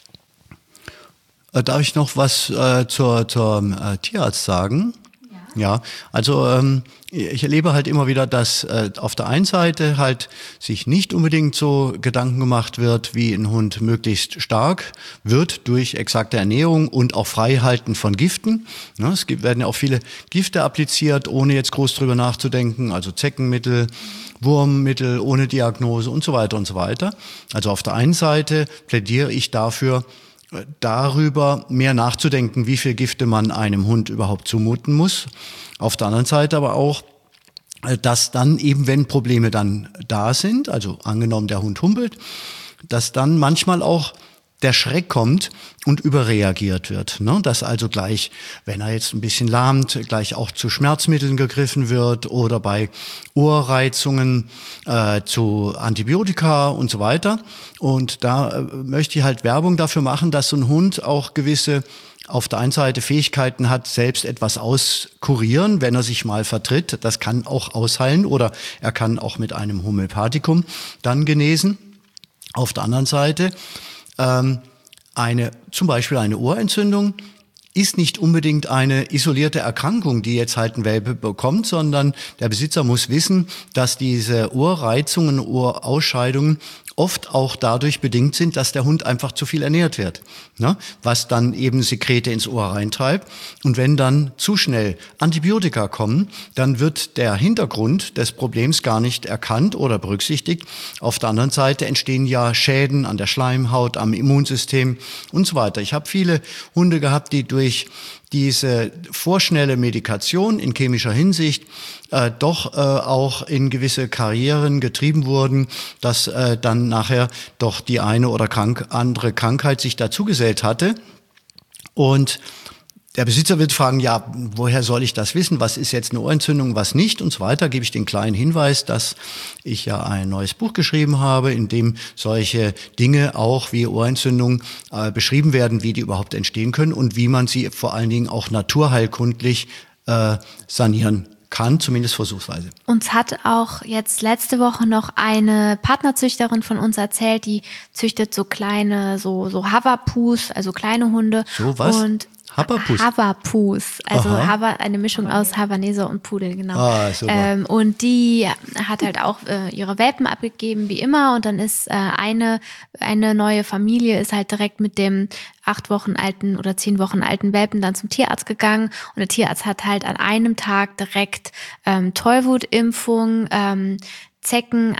Darf ich noch was zur Tierarzt sagen? Ja, also ich erlebe halt immer wieder, dass auf der einen Seite halt sich nicht unbedingt so Gedanken gemacht wird, wie ein Hund möglichst stark wird durch exakte Ernährung und auch Freihalten von Giften. Ja, werden ja auch viele Gifte appliziert, ohne jetzt groß drüber nachzudenken, also Zeckenmittel, Wurmmittel ohne Diagnose und so weiter und so weiter. Also auf der einen Seite plädiere ich dafür, darüber mehr nachzudenken, wie viel Gifte man einem Hund überhaupt zumuten muss. Auf der anderen Seite aber auch, dass dann eben, wenn Probleme dann da sind, also angenommen der Hund humpelt, dass dann manchmal auch der Schreck kommt und überreagiert wird. Ne? Dass also gleich, wenn er jetzt ein bisschen lahmt, gleich auch zu Schmerzmitteln gegriffen wird oder bei Ohrreizungen zu Antibiotika und so weiter. Und da möchte ich halt Werbung dafür machen, dass so ein Hund auch gewisse auf der einen Seite Fähigkeiten hat, selbst etwas auskurieren, wenn er sich mal vertritt. Das kann auch ausheilen oder er kann auch mit einem Homöopathikum dann genesen. Auf der anderen Seite zum Beispiel eine Ohrentzündung ist nicht unbedingt eine isolierte Erkrankung, die jetzt halt ein Welpe bekommt, sondern der Besitzer muss wissen, dass diese Ohrreizungen, Ohrausscheidungen oft auch dadurch bedingt sind, dass der Hund einfach zu viel ernährt wird, ne? Was dann eben Sekrete ins Ohr reintreibt. Und wenn dann zu schnell Antibiotika kommen, dann wird der Hintergrund des Problems gar nicht erkannt oder berücksichtigt. Auf der anderen Seite entstehen ja Schäden an der Schleimhaut, am Immunsystem und so weiter. Ich habe viele Hunde gehabt, die durch diese vorschnelle Medikation in chemischer Hinsicht doch auch in gewisse Karrieren getrieben wurden, dass dann nachher doch die eine oder andere Krankheit sich dazugesellt hatte. Und der Besitzer wird fragen, ja, woher soll ich das wissen? Was ist jetzt eine Ohrentzündung, was nicht? Und so weiter. Gebe ich den kleinen Hinweis, dass ich ja ein neues Buch geschrieben habe, in dem solche Dinge auch wie Ohrentzündung beschrieben werden, wie die überhaupt entstehen können und wie man sie vor allen Dingen auch naturheilkundlich sanieren kann, zumindest versuchsweise. Uns hat auch jetzt letzte Woche noch eine Partnerzüchterin von uns erzählt, die züchtet so kleine, so Havapus, also kleine Hunde. So was? Und Havapus, also eine Mischung aus Havaneser und Pudel, genau. Ah, super. Und die hat halt auch ihre Welpen abgegeben, wie immer. Und dann ist eine neue Familie ist halt direkt mit dem 8 Wochen alten oder 10 Wochen alten Welpen dann zum Tierarzt gegangen. Und der Tierarzt hat halt an einem Tag direkt Tollwutimpfung, Zecken,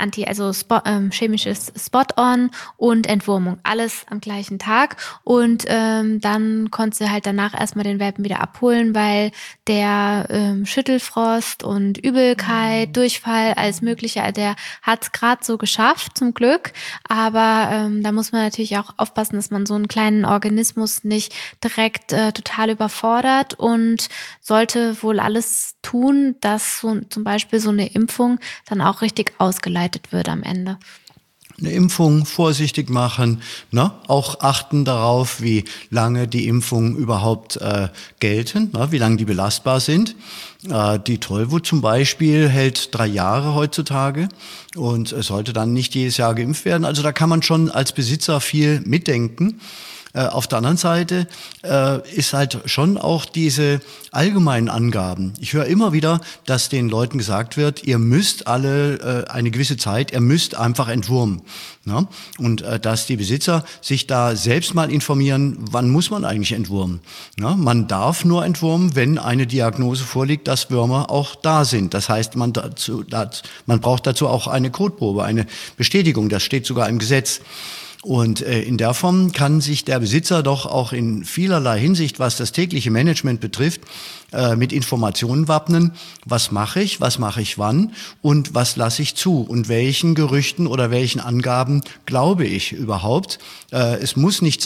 chemisches Spot-on und Entwurmung. Alles am gleichen Tag. Und dann konnte sie halt danach erstmal den Welpen wieder abholen, weil der Schüttelfrost und Übelkeit, Durchfall, alles Mögliche, der hat es gerade so geschafft, zum Glück. Aber da muss man natürlich auch aufpassen, dass man so einen kleinen Organismus nicht direkt total überfordert und sollte wohl alles tun, dass so, zum Beispiel so eine Impfung dann auch richtig ausgeleitet wird am Ende. Eine Impfung vorsichtig machen, ne? Auch achten darauf, wie lange die Impfungen überhaupt gelten, ne? Wie lange die belastbar sind. Die Tollwut zum Beispiel hält 3 Jahre heutzutage und sollte dann nicht jedes Jahr geimpft werden. Also da kann man schon als Besitzer viel mitdenken. Auf der anderen Seite ist halt schon auch diese allgemeinen Angaben. Ich höre immer wieder, dass den Leuten gesagt wird, ihr müsst alle eine gewisse Zeit, ihr müsst einfach entwurmen. Ne? Und dass die Besitzer sich da selbst mal informieren, wann muss man eigentlich entwurmen. Ne? Man darf nur entwurmen, wenn eine Diagnose vorliegt, dass Würmer auch da sind. Das heißt, man braucht dazu auch eine Kotprobe, eine Bestätigung. Das steht sogar im Gesetz. Und in der Form kann sich der Besitzer doch auch in vielerlei Hinsicht, was das tägliche Management betrifft, mit Informationen wappnen. Was mache ich wann und was lasse ich zu? Und welchen Gerüchten oder welchen Angaben glaube ich überhaupt? Es muss nicht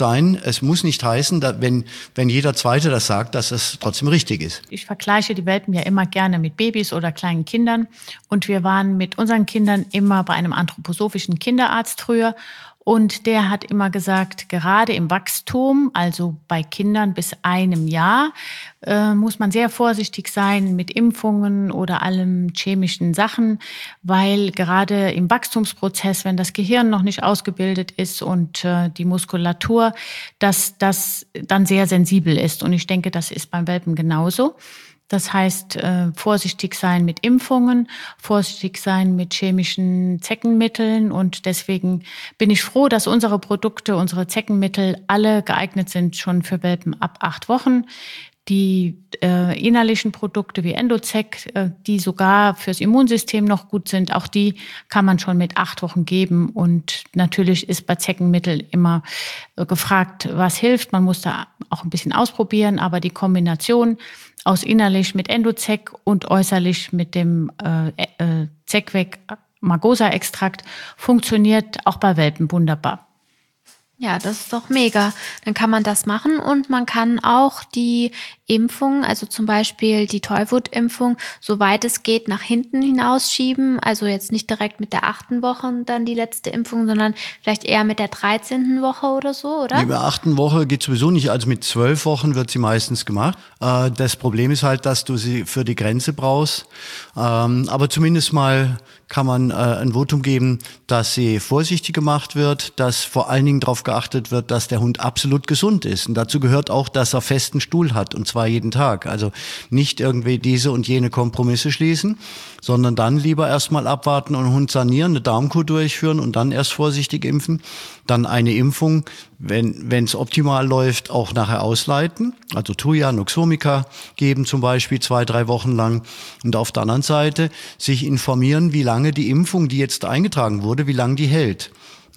heißen, dass wenn jeder Zweite das sagt, dass es trotzdem richtig ist. Ich vergleiche die Welpen ja immer gerne mit Babys oder kleinen Kindern. Und wir waren mit unseren Kindern immer bei einem anthroposophischen Kinderarzt früher. Und der hat immer gesagt, gerade im Wachstum, also bei Kindern bis 1 Jahr, muss man sehr vorsichtig sein mit Impfungen oder allem chemischen Sachen, weil gerade im Wachstumsprozess, wenn das Gehirn noch nicht ausgebildet ist und die Muskulatur, dass das dann sehr sensibel ist. Und ich denke, das ist beim Welpen genauso. Das heißt, vorsichtig sein mit Impfungen, vorsichtig sein mit chemischen Zeckenmitteln. Und deswegen bin ich froh, dass unsere Produkte, unsere Zeckenmittel alle geeignet sind schon für Welpen ab 8 Wochen. Die innerlichen Produkte wie Endozec, die sogar fürs Immunsystem noch gut sind, auch die kann man schon mit 8 Wochen geben. Und natürlich ist bei Zeckenmitteln immer gefragt, was hilft. Man muss da auch ein bisschen ausprobieren, aber die Kombination aus innerlich mit Endozec und äußerlich mit dem Zeckweg Margosa-Extrakt funktioniert auch bei Welpen wunderbar. Ja, das ist doch mega. Dann kann man das machen und man kann auch die Impfung, also zum Beispiel die Tollwutimpfung, soweit es geht, nach hinten hinausschieben. Also jetzt nicht direkt mit der 8. Woche dann die letzte Impfung, sondern vielleicht eher mit der 13. Woche oder so, oder? Mit der 8. Woche geht sowieso nicht. Also mit 12 Wochen wird sie meistens gemacht. Das Problem ist halt, dass du sie für die Grenze brauchst. Aber zumindest mal kann man ein Votum geben, dass sie vorsichtig gemacht wird, dass vor allen Dingen darauf geachtet wird, dass der Hund absolut gesund ist. Und dazu gehört auch, dass er festen Stuhl hat, und zwar jeden Tag. Also nicht irgendwie diese und jene Kompromisse schließen, sondern dann lieber erstmal abwarten und den Hund sanieren, eine Darmkur durchführen und dann erst vorsichtig impfen. Dann eine Impfung, wenn es optimal läuft, auch nachher ausleiten. Also Thuja, Noxomica geben zum Beispiel 2-3 Wochen lang. Und auf der anderen Seite sich informieren, wie lange die Impfung, die jetzt eingetragen wurde, wie lange die hält.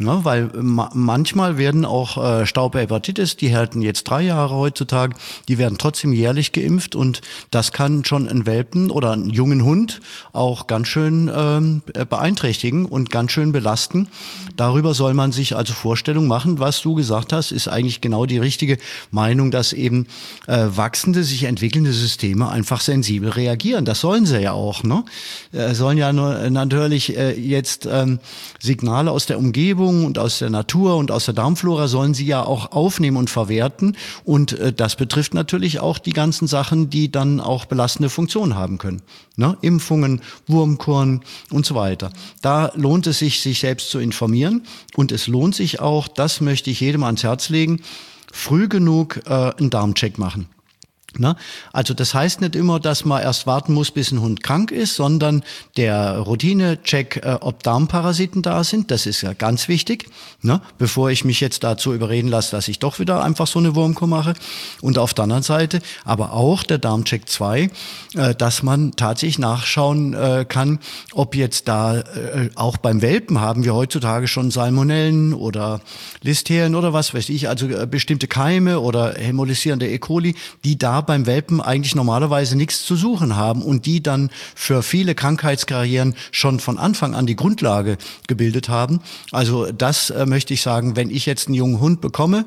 Ja, weil manchmal werden auch Staubbahepatitis, die halten jetzt 3 Jahre heutzutage, die werden trotzdem jährlich geimpft und das kann schon einen Welpen oder einen jungen Hund auch ganz schön beeinträchtigen und ganz schön belasten. Darüber soll man sich also Vorstellungen machen. Was du gesagt hast, ist eigentlich genau die richtige Meinung, dass eben wachsende, sich entwickelnde Systeme einfach sensibel reagieren. Das sollen sie ja auch, ne? Sollen ja nur natürlich jetzt Signale aus der Umgebung und aus der Natur und aus der Darmflora sollen sie ja auch aufnehmen und verwerten. Und das betrifft natürlich auch die ganzen Sachen, die dann auch belastende Funktionen haben können. Ne? Impfungen, Wurmkuren und so weiter. Da lohnt es sich selbst zu informieren. Und es lohnt sich auch, das möchte ich jedem ans Herz legen, früh genug einen Darmcheck machen. Ne? Also das heißt nicht immer, dass man erst warten muss, bis ein Hund krank ist, sondern der Routine-Check, ob Darmparasiten da sind, das ist ja ganz wichtig, ne? Bevor ich mich jetzt dazu überreden lasse, dass ich doch wieder einfach so eine Wurmkur mache. Und auf der anderen Seite aber auch der Darmcheck 2, dass man tatsächlich nachschauen kann, ob jetzt da auch beim Welpen haben wir heutzutage schon Salmonellen oder Listerien oder was weiß ich, also bestimmte Keime oder hämolysierende E. coli, die da beim Welpen eigentlich normalerweise nichts zu suchen haben und die dann für viele Krankheitskarrieren schon von Anfang an die Grundlage gebildet haben. Also das möchte ich sagen, wenn ich jetzt einen jungen Hund bekäme,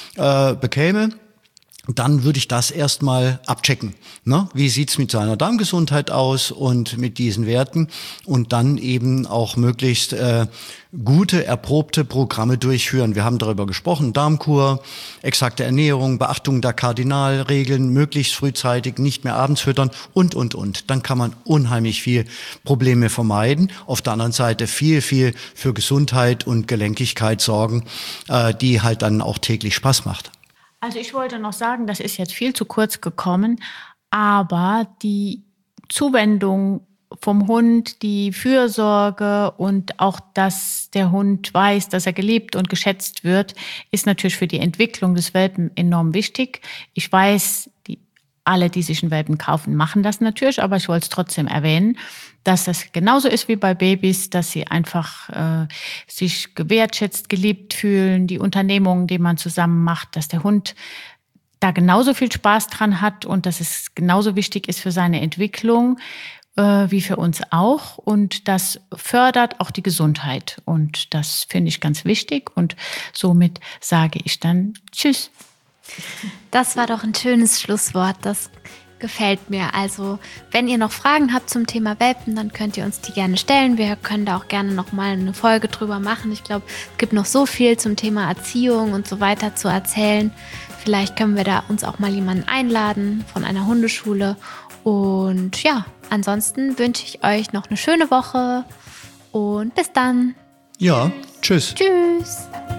dann würde ich das erstmal abchecken. Ne? Wie sieht's mit seiner Darmgesundheit aus und mit diesen Werten? Und dann eben auch möglichst gute, erprobte Programme durchführen. Wir haben darüber gesprochen, Darmkur, exakte Ernährung, Beachtung der Kardinalregeln, möglichst frühzeitig, nicht mehr abends füttern und. Dann kann man unheimlich viel Probleme vermeiden. Auf der anderen Seite viel für Gesundheit und Gelenkigkeit sorgen, die halt dann auch täglich Spaß macht. Also ich wollte noch sagen, das ist jetzt viel zu kurz gekommen, aber die Zuwendung vom Hund, die Fürsorge und auch, dass der Hund weiß, dass er geliebt und geschätzt wird, ist natürlich für die Entwicklung des Welpen enorm wichtig. Ich weiß, alle, die sich einen Welpen kaufen, machen das natürlich, aber ich wollte es trotzdem erwähnen, dass das genauso ist wie bei Babys, dass sie einfach sich gewertschätzt, geliebt fühlen, die Unternehmungen, die man zusammen macht, dass der Hund da genauso viel Spaß dran hat und dass es genauso wichtig ist für seine Entwicklung wie für uns auch. Und das fördert auch die Gesundheit. Und das finde ich ganz wichtig. Und somit sage ich dann Tschüss. Das war doch ein schönes Schlusswort. Das gefällt mir. Also, wenn ihr noch Fragen habt zum Thema Welpen, dann könnt ihr uns die gerne stellen. Wir können da auch gerne nochmal eine Folge drüber machen. Ich glaube, es gibt noch so viel zum Thema Erziehung und so weiter zu erzählen. Vielleicht können wir da uns auch mal jemanden einladen von einer Hundeschule. Und ja, ansonsten wünsche ich euch noch eine schöne Woche und bis dann. Ja, tschüss. Tschüss.